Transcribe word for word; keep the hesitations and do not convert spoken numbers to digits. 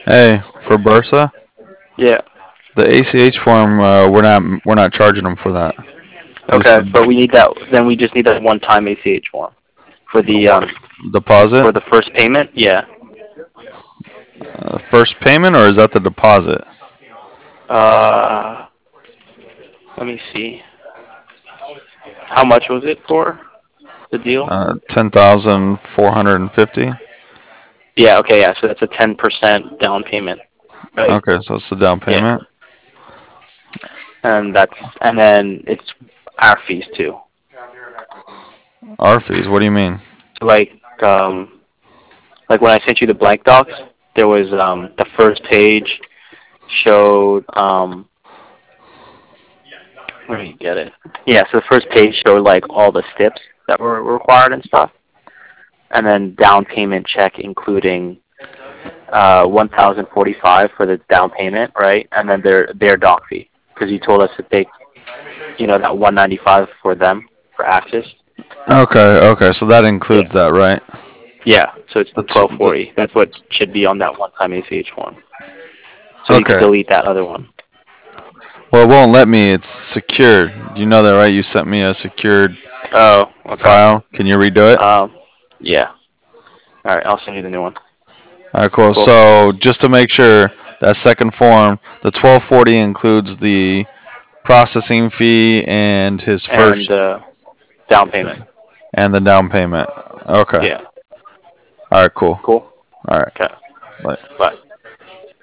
Hey, for Bursa, Yeah. the A C H form, uh, we're not we're not charging them for that. We just Okay, but we need that. Then we just need that one-time A C H form for the the um what deposit, for the first payment. Yeah. uh, first payment, or is that the deposit? Uh, let me see. How much was it for the deal? Uh, ten thousand four hundred and fifty. Yeah. Okay. Yeah. So that's a ten percent down payment, right? Okay, so it's the down Yeah. payment. And that's and then it's our fees too. Our fees. What do you mean? So like um like when I sent you the blank docs, there was um the first page showed um where do you get it? Yeah, so the first page showed like all the steps that were required and stuff, and then down payment check including uh one thousand forty five for the down payment, right? And then their their doc fee because you told us to take you know that one ninety five for them for access. Okay, okay, so that Yeah. includes that, right? Yeah, so it's the That's twelve the, forty. That's what should be on that one time A C H form. So you could okay. delete that other one. Well, it won't let me. It's secured. You know that, right? You sent me a secured Oh, okay. file. Can you redo it? Um, yeah. All right, I'll send you the new one. All right, cool. Cool. So just to make sure, that second form, the twelve forty includes the processing fee and his And first uh, down payment. and the down payment. Okay. Yeah. All right, cool. Cool. All right. Okay. Bye. Bye.